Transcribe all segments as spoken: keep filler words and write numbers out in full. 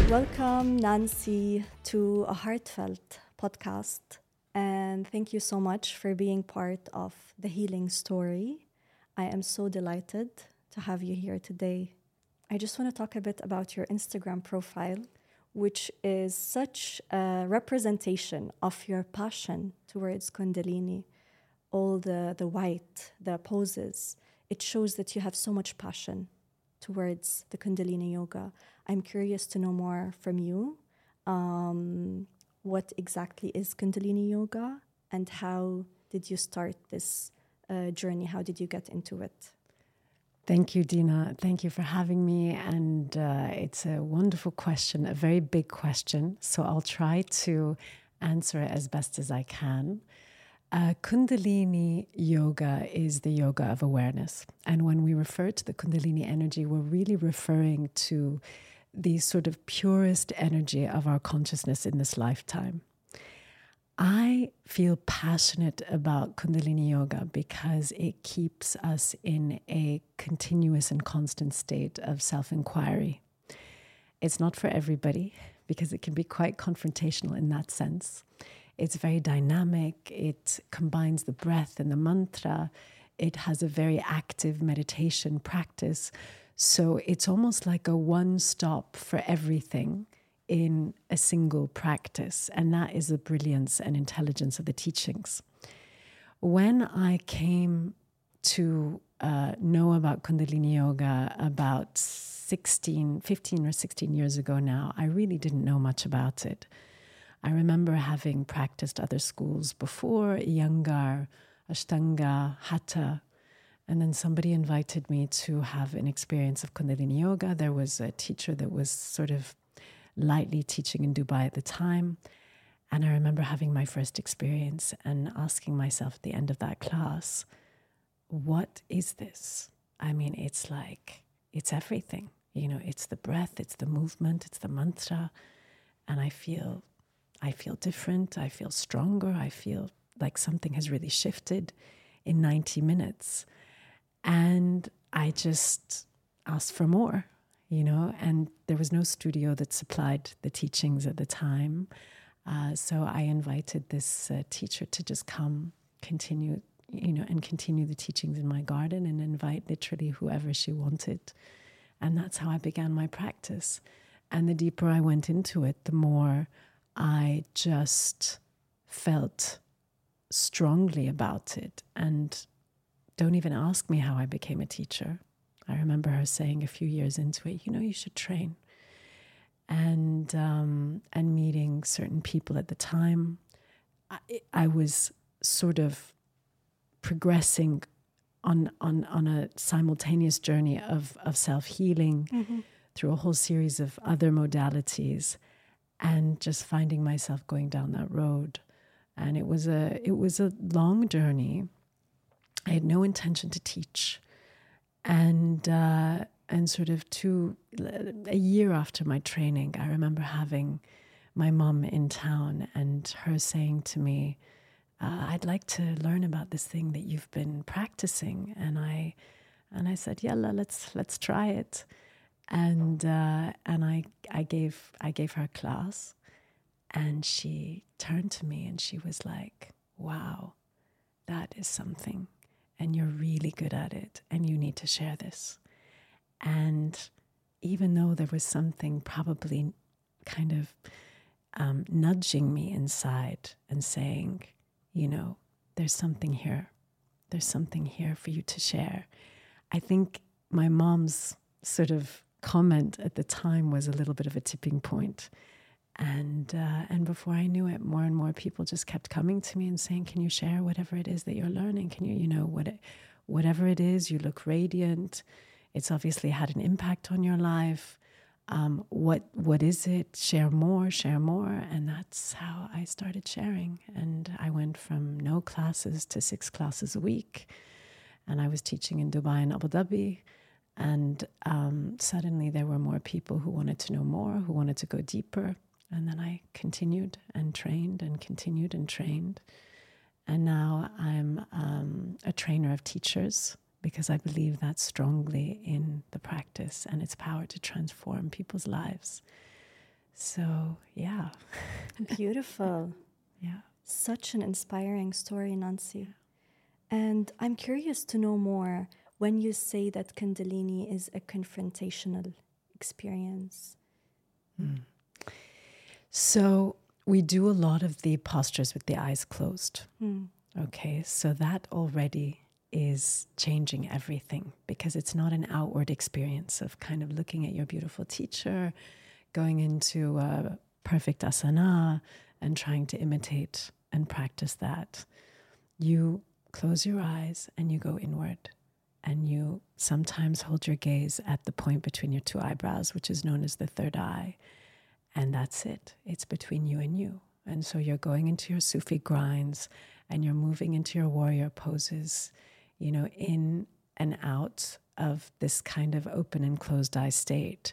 Welcome, Nancy, to a heartfelt podcast. And thank you so much for being part of the healing story. I am so delighted to have you here today. I just want to talk a bit about your Instagram profile, which is such a representation of your passion towards Kundalini. All the, the white, the poses, it shows that you have so much passion towards the Kundalini yoga. I'm curious to know more from you. Um, what exactly is Kundalini yoga and how did you start this uh, journey? How did you get into it? Thank you, Dina. Thank you for having me. And uh, it's a wonderful question, a very big question. So I'll try to answer it as best as I can. Uh, Kundalini yoga is the yoga of awareness. And when we refer to the Kundalini energy, we're really referring to the sort of purest energy of our consciousness in this lifetime. I feel passionate about Kundalini yoga because it keeps us in a continuous and constant state of self-inquiry. It's not for everybody because it can be quite confrontational in that sense. It's very dynamic. It combines the breath and the mantra. It has a very active meditation practice. So it's almost like a one-stop for everything in a single practice. And that is the brilliance and intelligence of the teachings. When I came to uh, know about Kundalini Yoga about sixteen, fifteen or sixteen years ago now, I really didn't know much about it. I remember having practiced other schools before, Iyengar, Ashtanga, Hatha, and then somebody invited me to have an experience of Kundalini Yoga. There was a teacher that was sort of lightly teaching in Dubai at the time. And I remember having my first experience and asking myself at the end of that class, what is this? I mean, it's like, it's everything. You know, it's the breath, it's the movement, it's the mantra. And I feel, I feel different. I feel stronger. I feel like something has really shifted in ninety minutes. And I just asked for more, you know, and there was no studio that supplied the teachings at the time. Uh, so I invited this uh, teacher to just come, continue, you know, and continue the teachings in my garden and invite literally whoever she wanted. And that's how I began my practice. And the deeper I went into it, the more I just felt strongly about it. And don't even ask me how I became a teacher. I remember her saying a few years into it, you know, you should train. And um, and meeting certain people at the time, I, I was sort of progressing on on on a simultaneous journey of of self-healing mm-hmm. through a whole series of other modalities, and just finding myself going down that road. And it was a it was a long journey. I had no intention to teach. And uh, and sort of two, a year after my training, I remember having my mom in town and her saying to me, uh, I'd like to learn about this thing that you've been practicing. And I and I said, Yalla, let's let's try it. And uh, and I I gave I gave her a class, and she turned to me and she was like, wow, that is something. And you're really good at it, and you need to share this. And even though there was something probably kind of um, nudging me inside and saying, you know, there's something here. There's something here for you to share. I think my mom's sort of comment at the time was a little bit of a tipping point. And uh, and before I knew it, more and more people just kept coming to me and saying, can you share whatever it is that you're learning? Can you, you know, what it, whatever it is, you look radiant. It's obviously had an impact on your life. Um, what what is it? Share more, share more. And that's how I started sharing. And I went from no classes to six classes a week. And I was teaching in Dubai and Abu Dhabi. And um, suddenly there were more people who wanted to know more, who wanted to go deeper. And then I continued and trained and continued and trained. And now I'm um, a trainer of teachers because I believe that strongly in the practice and its power to transform people's lives. So, yeah. Beautiful. Yeah. Such an inspiring story, Nancy. And I'm curious to know more when you say that Kundalini is a confrontational experience. Mm. So we do a lot of the postures with the eyes closed. Mm. Okay, so that already is changing everything because it's not an outward experience of kind of looking at your beautiful teacher, going into a perfect asana and trying to imitate and practice that. You close your eyes and you go inward, and you sometimes hold your gaze at the point between your two eyebrows, which is known as the third eye. And that's it. It's between you and you. And so you're going into your Sufi grinds and you're moving into your warrior poses, you know, in and out of this kind of open and closed eye state.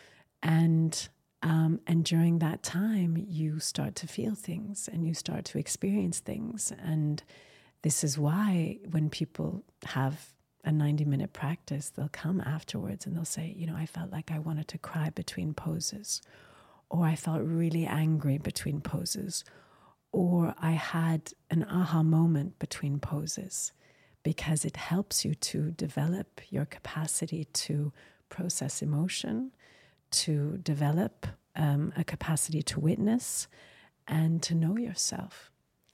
And um, and during that time, you start to feel things and you start to experience things. And this is why when people have a ninety minute practice, they'll come afterwards and they'll say, you know, I felt like I wanted to cry between poses. Or I felt really angry between poses, or I had an aha moment between poses, because it helps you to develop your capacity to process emotion, to develop um, a capacity to witness and to know yourself.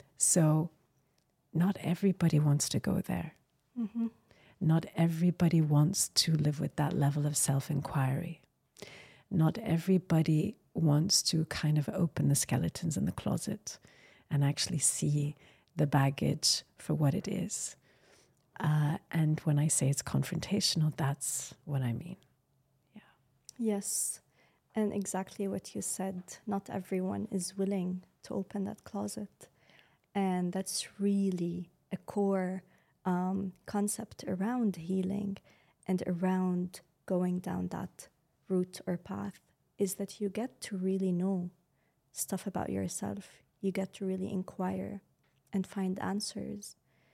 So not everybody wants to go there. Mm-hmm. Not everybody wants to live with that level of self-inquiry. Not everybody wants to kind of open the skeletons in the closet and actually see the baggage for what it is. Uh, and when I say it's confrontational, that's what I mean. Yeah. Yes. And exactly what you said. Not everyone is willing to open that closet. And that's really a core um, concept around healing and around going down that route or path, is that you get to really know stuff about yourself. You get to really inquire and find answers.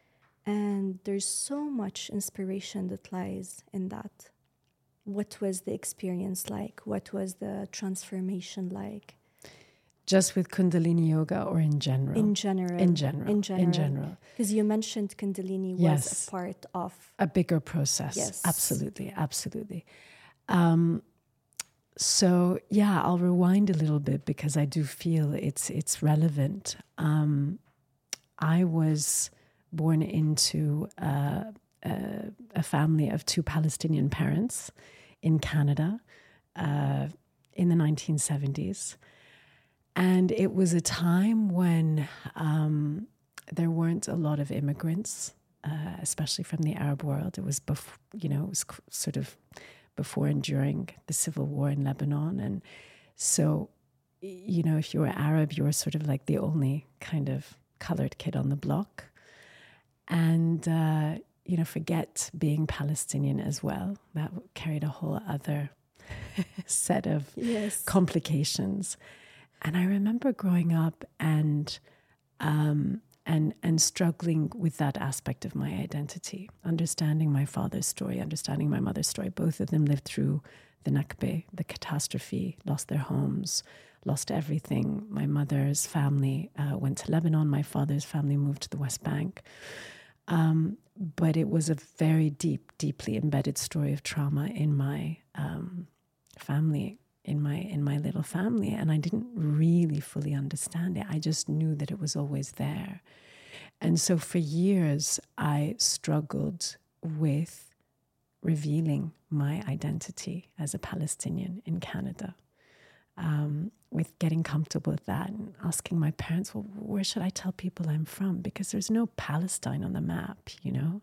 And there's so much inspiration that lies in that. What was the experience like? What was the transformation like? Just with Kundalini yoga or in general? In general. In general. In general. In general. Because you mentioned Kundalini was Yes. a part of... a bigger process. Yes. Absolutely. Absolutely. Um, So yeah, I'll rewind a little bit because I do feel it's it's relevant. Um, I was born into uh, a, a family of two Palestinian parents in Canada uh, in the nineteen seventies. And it was a time when um, there weren't a lot of immigrants, uh, especially from the Arab world. It was, bef- you know, it was sort of before and during the civil war in Lebanon. And so, you know, if you were Arab, you were sort of like the only kind of colored kid on the block. And, uh, you know, forget being Palestinian as well. That carried a whole other set of yes. complications. And I remember growing up and um, and and struggling with that aspect of my identity, understanding my father's story, understanding my mother's story. Both of them lived through the Nakba, the catastrophe, lost their homes, lost everything. My mother's family uh, went to Lebanon. My father's family moved to the West Bank. Um, but it was a very deep, deeply embedded story of trauma in my um, family. in my in my little family, and I didn't really fully understand it. I just knew that it was always there. And so for years I struggled with revealing my identity as a Palestinian in Canada, um, with getting comfortable with that and asking my parents, well, where should I tell people I'm from? Because there's no Palestine on the map, you know?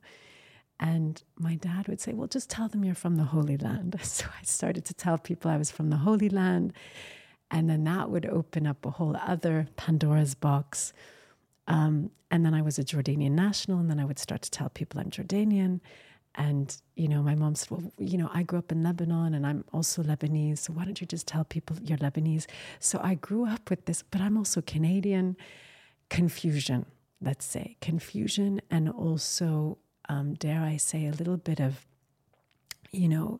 And my dad would say, well, just tell them you're from the Holy Land. So I started to tell people I was from the Holy Land. And then that would open up a whole other Pandora's box. Um, and then I was a Jordanian national. And then I would start to tell people I'm Jordanian. And, you know, my mom said, well, you know, I grew up in Lebanon and I'm also Lebanese. So why don't you just tell people you're Lebanese? So I grew up with this, but I'm also Canadian. Confusion, let's say. Confusion and also... Um, dare I say, a little bit of, you know,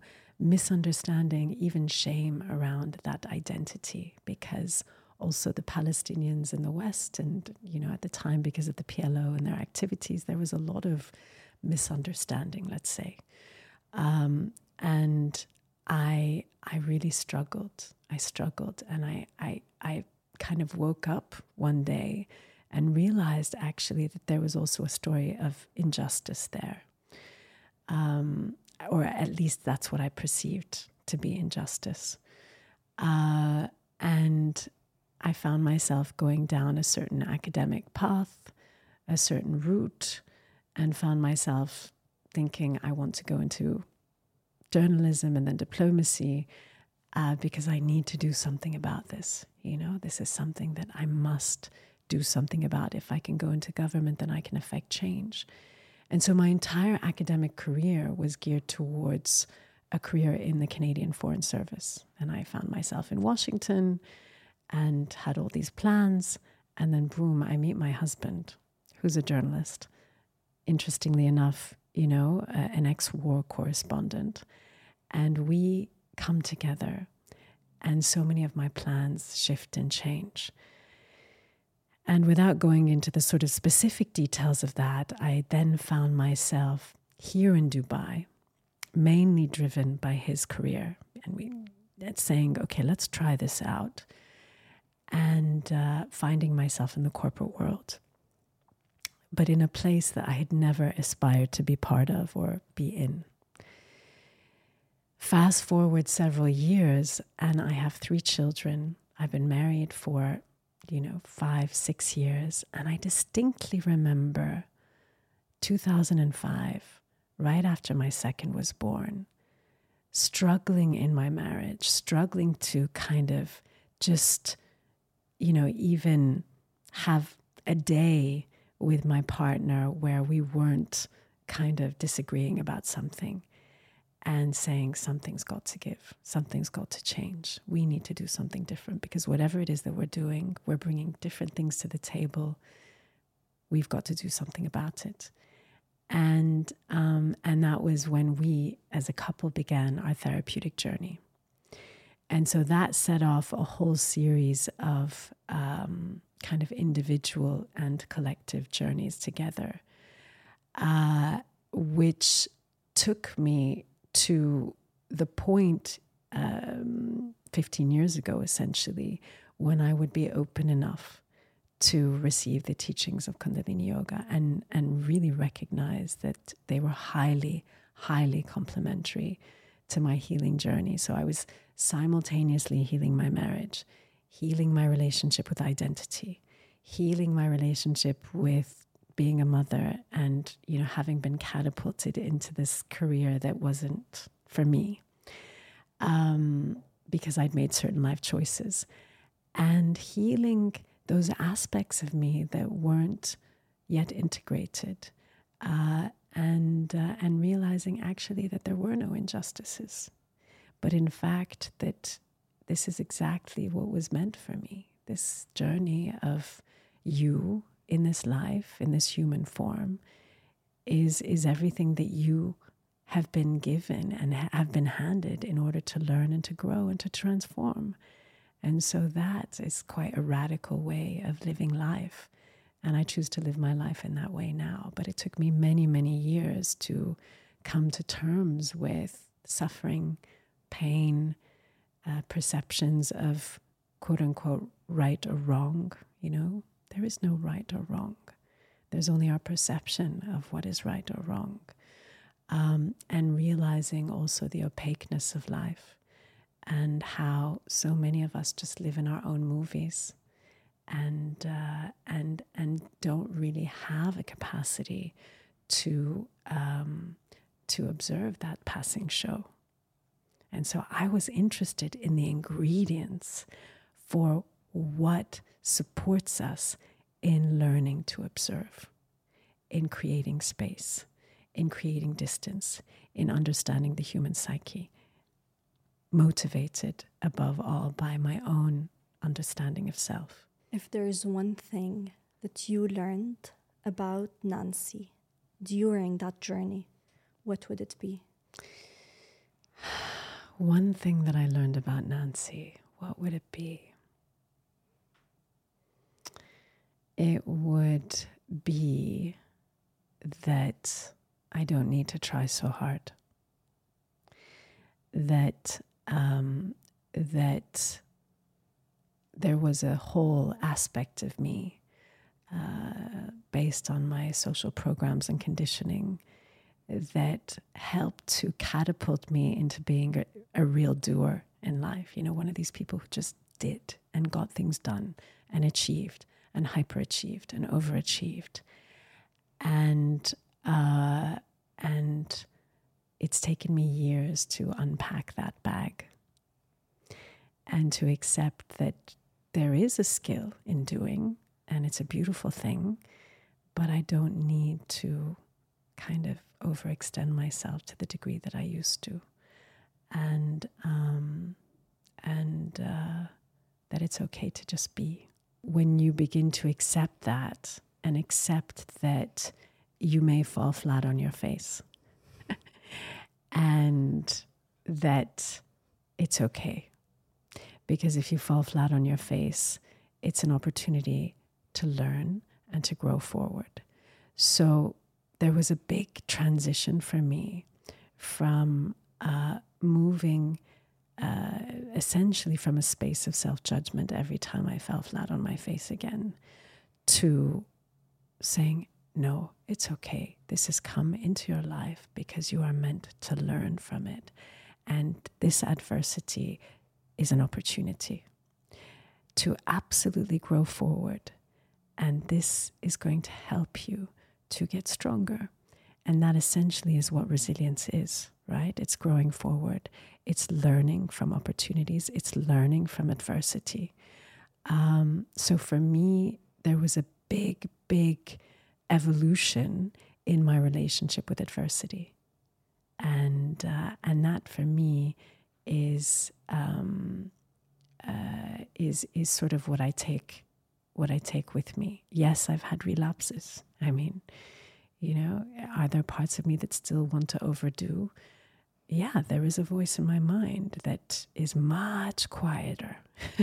misunderstanding, even shame around that identity, because also the Palestinians in the West, and, you know, at the time, because of the P L O and their activities, there was a lot of misunderstanding, let's say. Um, and I I really struggled. I struggled, and I, I I kind of woke up one day and realized actually that there was also a story of injustice there. Um, or at least that's what I perceived to be injustice. Uh, and I found myself going down a certain academic path, a certain route, and found myself thinking I want to go into journalism and then diplomacy uh, because I need to do something about this. You know, this is something that I must do something about. If I can go into government, then I can affect change. And so my entire academic career was geared towards a career in the Canadian Foreign Service. And I found myself in Washington and had all these plans. And then boom, I meet my husband, who's a journalist. Interestingly enough, you know, uh, an ex-war correspondent. And we come together, and so many of my plans shift and change. And without going into the sort of specific details of that, I then found myself here in Dubai, mainly driven by his career. And we saying, okay, let's try this out. And uh, finding myself in the corporate world, but in a place that I had never aspired to be part of or be in. Fast forward several years, and I have three children. I've been married for, you know, five, six years. And I distinctly remember two thousand five, right after my second was born, struggling in my marriage, struggling to kind of just, you know, even have a day with my partner where we weren't kind of disagreeing about something and saying something's got to give, something's got to change. We need to do something different because whatever it is that we're doing, we're bringing different things to the table. We've got to do something about it. And um, and that was when we, as a couple, began our therapeutic journey. And so that set off a whole series of um, kind of individual and collective journeys together, uh, which took me to the point um, fifteen years ago, essentially, when I would be open enough to receive the teachings of Kundalini Yoga and, and really recognize that they were highly, highly complementary to my healing journey. So I was simultaneously healing my marriage, healing my relationship with identity, healing my relationship with being a mother, and, you know, having been catapulted into this career that wasn't for me, um, because I'd made certain life choices, and healing those aspects of me that weren't yet integrated, uh, and uh, and realizing actually that there were no injustices, but in fact that this is exactly what was meant for me. This journey of you in this life, in this human form, is is everything that you have been given and ha- have been handed in order to learn and to grow and to transform. And so that is quite a radical way of living life. And I choose to live my life in that way now. But it took me many, many years to come to terms with suffering, pain, uh, perceptions of quote unquote right or wrong. You know, there is no right or wrong. There's only our perception of what is right or wrong. Um, and realizing also the opaqueness of life and how so many of us just live in our own movies and uh, and and don't really have a capacity to um, to observe that passing show. And so I was interested in the ingredients for what supports us in learning to observe, in creating space, in creating distance, in understanding the human psyche, motivated above all by my own understanding of self. If there is one thing that you learned about Nancy during that journey, what would it be? one thing that I learned about Nancy, what would it be? It would be that I don't need to try so hard. That um, that there was a whole aspect of me uh, based on my social programs and conditioning that helped to catapult me into being a, a real doer in life. You know, one of these people who just did and got things done and achieved and hyperachieved and overachieved. And uh, and it's taken me years to unpack that bag and to accept that there is a skill in doing, and it's a beautiful thing, but I don't need to kind of overextend myself to the degree that I used to. And um, and uh, that it's okay to just be. When you begin to accept that and accept that you may fall flat on your face and that it's okay. Because if you fall flat on your face, it's an opportunity to learn and to grow forward. So there was a big transition for me from uh, moving uh, essentially from a space of self-judgment every time I fell flat on my face again to saying, no, it's okay. This has come into your life because you are meant to learn from it. And this adversity is an opportunity to absolutely grow forward. And this is going to help you to get stronger. And that essentially is what resilience is, right? It's growing forward. It's learning from opportunities. It's learning from adversity. Um, so for me, there was a big, big evolution in my relationship with adversity. And uh, and that for me is um, uh, is is sort of what I take what I take with me. Yes, I've had relapses. I mean, you know, are there parts of me that still want to overdo? Yeah, there is a voice in my mind that is much quieter,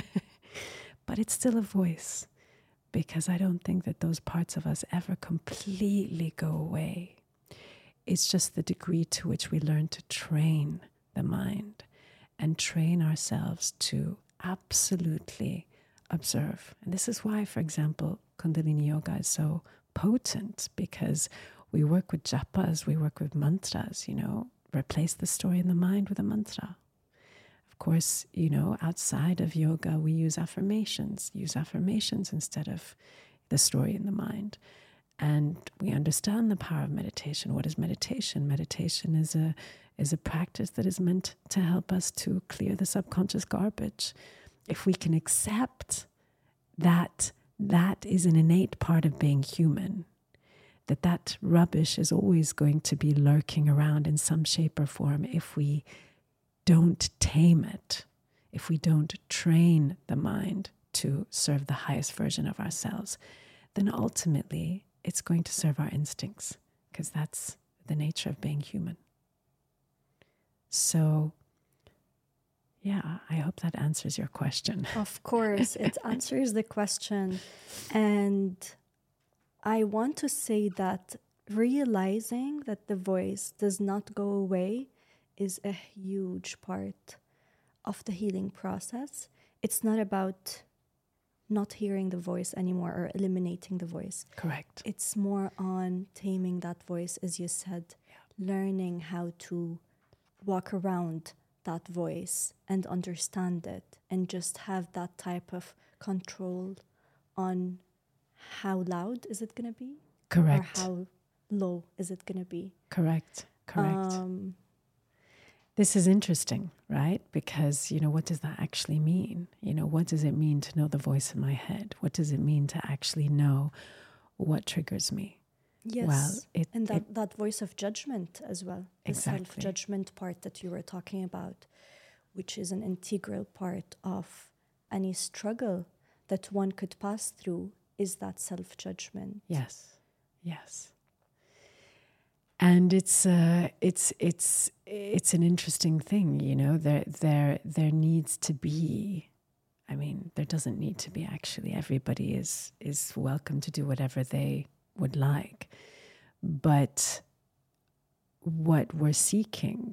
but it's still a voice, because I don't think that those parts of us ever completely go away. It's just the degree to which we learn to train the mind and train ourselves to absolutely observe. And this is why, for example, Kundalini Yoga is so potent, because we work with japas, we work with mantras, you know, replace the story in the mind with a mantra. Of course, you know, outside of yoga, we use affirmations, use affirmations instead of the story in the mind. And we understand the power of meditation. What is meditation? Meditation is a is a practice that is meant to help us to clear the subconscious garbage. If we can accept that that is an innate part of being human, that that rubbish is always going to be lurking around in some shape or form if we don't tame it, if we don't train the mind to serve the highest version of ourselves, then ultimately it's going to serve our instincts, because that's the nature of being human. So, yeah, I hope that answers your question. Of course, it answers the question. And I want to say that realizing that the voice does not go away is a huge part of the healing process. It's not about not hearing the voice anymore or eliminating the voice. Correct. It's more on taming that voice, as you said, yeah. Learning how to walk around that voice and understand it, and just have that type of control on how loud is it going to be? Correct. Or how low is it going to be? Correct. Correct. Um, this is interesting, right? Because, you know, what does that actually mean? You know, what does it mean to know the voice in my head? What does it mean to actually know what triggers me? Yes. Well, it, and that, it, that voice of judgment as well. The exactly. self-judgment part that you were talking about, which is an integral part of any struggle that one could pass through, is that self-judgment. Yes, yes. And it's uh, it's it's it's an interesting thing, you know. There there there needs to be. I mean, there doesn't need to be actually. Everybody is is welcome to do whatever they would like, but what we're seeking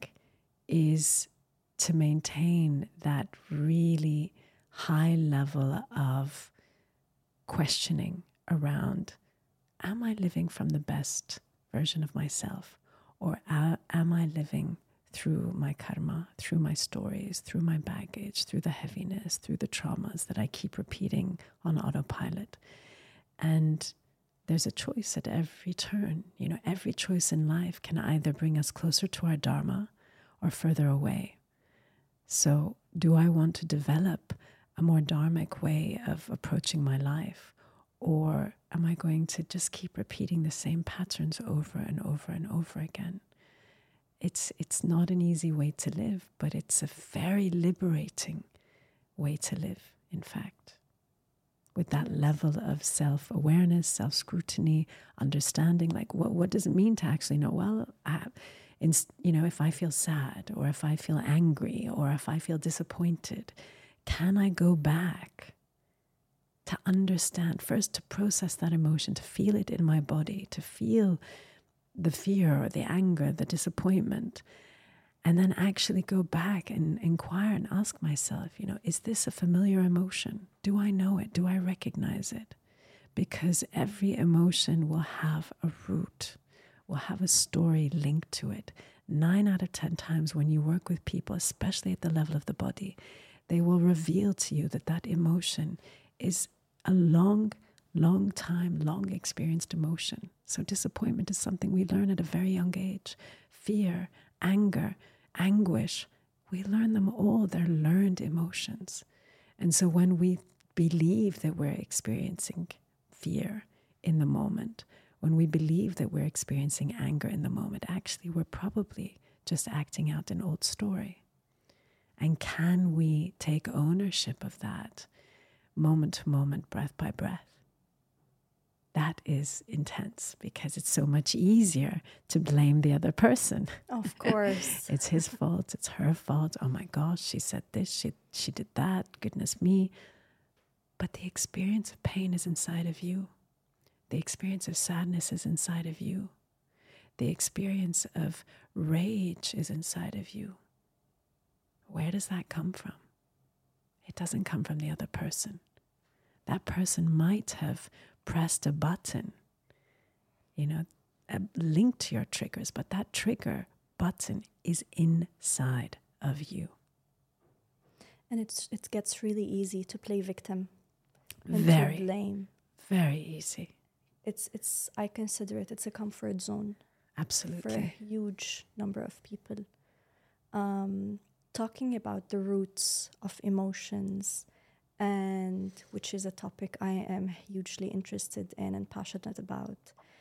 is to maintain that really high level of questioning around: am I living from the best version of myself, or a- am I living through my karma, through my stories, through my baggage, through the heaviness, through the traumas that I keep repeating on autopilot? And there's a choice at every turn. You know, every choice in life can either bring us closer to our dharma or further away. So do I want to develop a more dharmic way of approaching my life? Or am I going to just keep repeating the same patterns over and over and over again? It's it's not an easy way to live, but it's a very liberating way to live, in fact. With that level of self-awareness, self-scrutiny, understanding, like what, what does it mean to actually know, well, I, in, you know, if I feel sad, or if I feel angry, or if I feel disappointed, can I go back to understand, first to process that emotion, to feel it in my body, to feel the fear or the anger, the disappointment, and then actually go back and inquire and ask myself, you know, is this a familiar emotion? Do I know it? Do I recognize it? Because every emotion will have a root, will have a story linked to it. Nine out of ten times when you work with people, especially at the level of the body, they will reveal to you that that emotion is a long, long time, long experienced emotion. So disappointment is something we learn at a very young age. Fear, anger, anguish, we learn them all. They're learned emotions. And so when we believe that we're experiencing fear in the moment, when we believe that we're experiencing anger in the moment, actually we're probably just acting out an old story. And can we take ownership of that moment to moment, breath by breath? That is intense, because it's so much easier to blame the other person. Of course. It's his fault, it's her fault. Oh my gosh, she said this, she she did that, goodness me. But the experience of pain is inside of you. The experience of sadness is inside of you. The experience of rage is inside of you. Where does that come from? It doesn't come from the other person. That person might have pressed a button, you know, a link to your triggers, but that trigger button is inside of you. And it's it gets really easy to play victim and Very, to blame. Very easy. It's it's I consider it it's a comfort zone. Absolutely. For a huge number of people. Um, talking about the roots of emotions, and which is a topic I am hugely interested in and passionate about.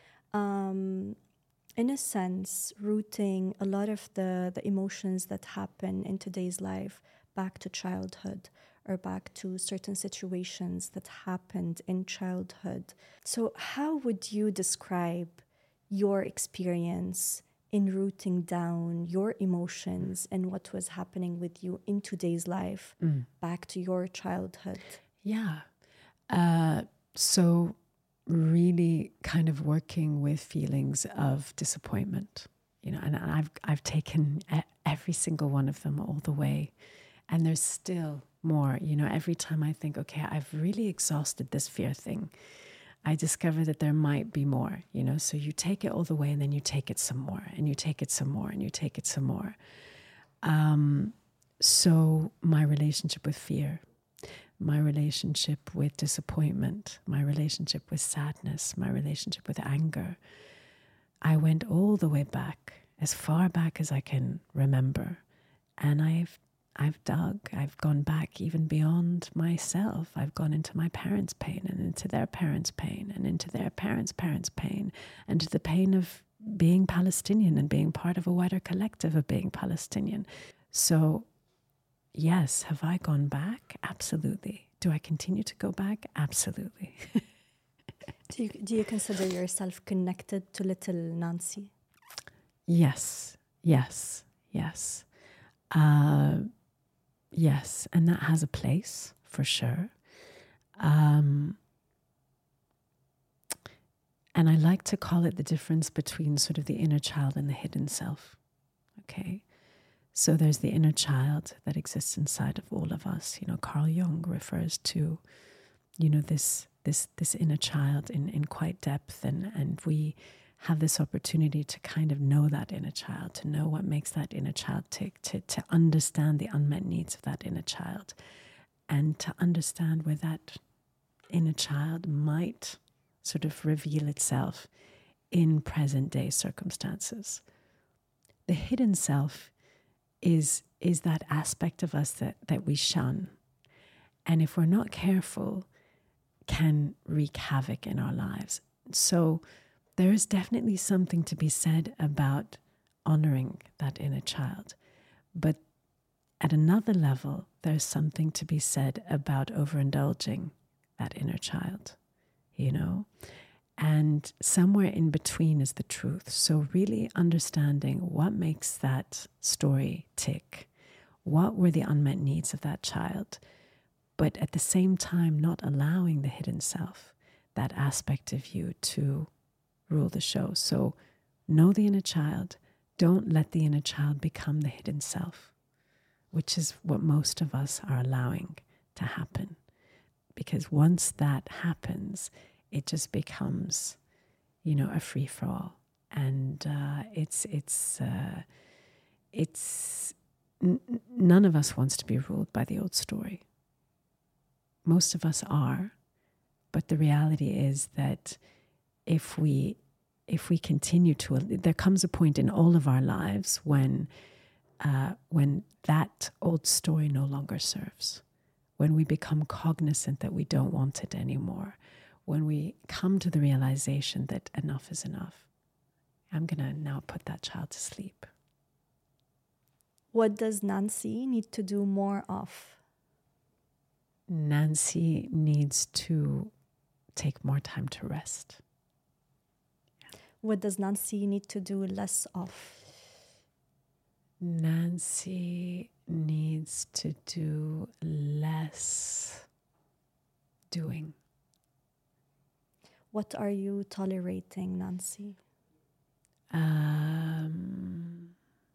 Um, in a sense, rooting a lot of the, the emotions that happen in today's life back to childhood, or back to certain situations that happened in childhood. So how would you describe your experience in rooting down your emotions and what was happening with you in today's life mm. back to your childhood? Yeah. Uh, so really kind of working with feelings of disappointment, you know, and I've, I've taken every single one of them all the way. And there's still more, you know, every time I think, okay, I've really exhausted this fear thing, I discover that there might be more, you know, so you take it all the way and then you take it some more and you take it some more and you take it some more. Um, so my relationship with fear, my relationship with disappointment, my relationship with sadness, my relationship with anger, I went all the way back, as far back as I can remember. And I've I've dug, I've gone back even beyond myself. I've gone into my parents' pain and into their parents' pain and into their parents' parents' pain and to the pain of being Palestinian and being part of a wider collective of being Palestinian. So, yes, have I gone back? Absolutely. Do I continue to go back? Absolutely. do you, do you consider yourself connected to little Nancy? Yes, yes, yes. Uh, yes, and that has a place for sure. Um, and I like to call it the difference between sort of the inner child and the hidden self. Okay. So there's the inner child that exists inside of all of us. You know, Carl Jung refers to, you know, this this this inner child in, in quite depth, and, and we have this opportunity to kind of know that inner child, to know what makes that inner child tick, to, to understand the unmet needs of that inner child, and to understand where that inner child might sort of reveal itself in present day circumstances. The hidden self is is that aspect of us that, that we shun. And if we're not careful, can wreak havoc in our lives. So there is definitely something to be said about honoring that inner child. But at another level, there's something to be said about overindulging that inner child, you know? And somewhere in between is the truth. So really understanding what makes that story tick. What were the unmet needs of that child? But at the same time, not allowing the hidden self, that aspect of you, to rule the show. So know the inner child. Don't let the inner child become the hidden self, which is what most of us are allowing to happen. Because once that happens, it just becomes, you know, a free-for-all. And uh, it's, it's, uh, it's, n- none of us wants to be ruled by the old story. Most of us are, but the reality is that if we if we continue to, there comes a point in all of our lives when uh, when that old story no longer serves, when we become cognizant that we don't want it anymore, when we come to the realization that enough is enough. I'm going to now put that child to sleep. What does Nancy need to do more of? Nancy needs to take more time to rest. What does Nancy need to do less of? Nancy needs to do less doing. What are you tolerating, Nancy? Um,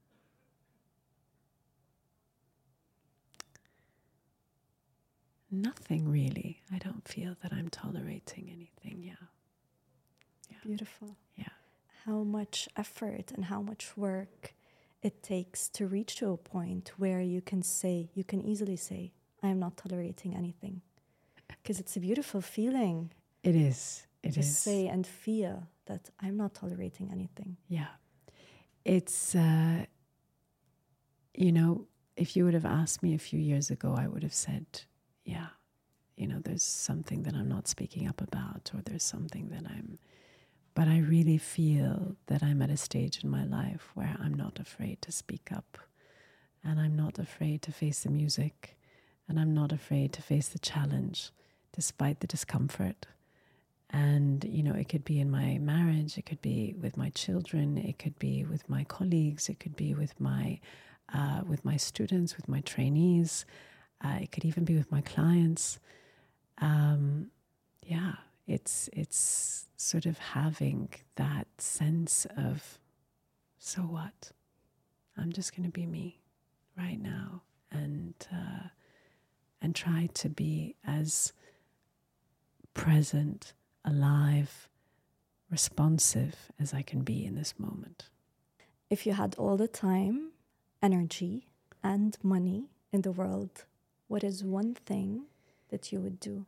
nothing really. I don't feel that I'm tolerating anything. Yeah. yeah. Beautiful. Yeah. How much effort and how much work it takes to reach to a point where you can say, you can easily say, I am not tolerating anything. Because it's a beautiful feeling. It is. It to is. say and feel that I'm not tolerating anything. Yeah. It's, uh, you know, if you would have asked me a few years ago, I would have said, yeah, you know, there's something that I'm not speaking up about, or there's something that I'm, but I really feel that I'm at a stage in my life where I'm not afraid to speak up, and I'm not afraid to face the music, and I'm not afraid to face the challenge despite the discomfort. And, you know, it could be in my marriage, it could be with my children, it could be with my colleagues, it could be with my uh, with my students, with my trainees, uh, it could even be with my clients. Um, yeah, it's it's sort of having that sense of, so what? I'm just going to be me right now, and uh, and try to be as present, alive, responsive as I can be in this moment. If you had all the time, energy, and money in the world, what is one thing that you would do?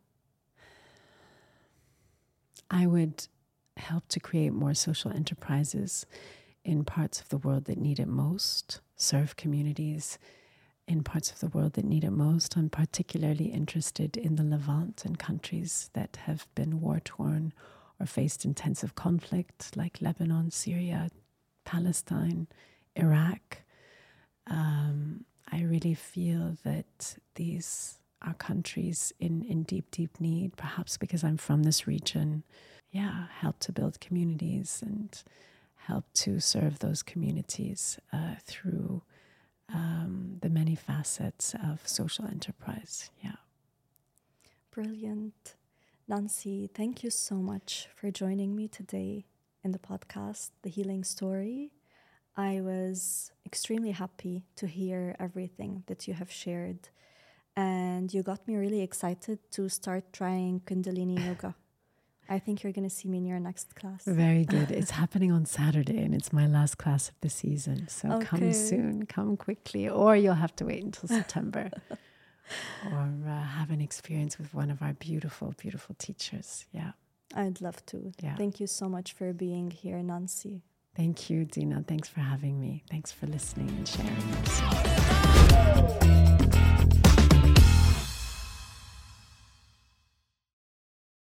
I would help to create more social enterprises in parts of the world that need it most, serve communities in parts of the world that need it most. I'm particularly interested in the Levant and countries that have been war-torn or faced intensive conflict, like Lebanon, Syria, Palestine, Iraq. Um, I really feel that these are countries in, in deep, deep need, perhaps because I'm from this region. Yeah, help to build communities and help to serve those communities uh, through um, the many facets of social enterprise. Yeah. Brilliant. Nancy, thank you so much for joining me today in the podcast, The Healing Story. I was extremely happy to hear everything that you have shared. And you got me really excited to start trying Kundalini Yoga. I think you're going to see me in your next class. Very good. It's happening on Saturday and it's my last class of the season. So okay. Come soon, come quickly, or you'll have to wait until September. Or uh, have an experience with one of our beautiful, beautiful teachers. Yeah. I'd love to. Yeah. Thank you so much for being here, Nancy. Thank you, Dina. Thanks for having me. Thanks for listening and sharing.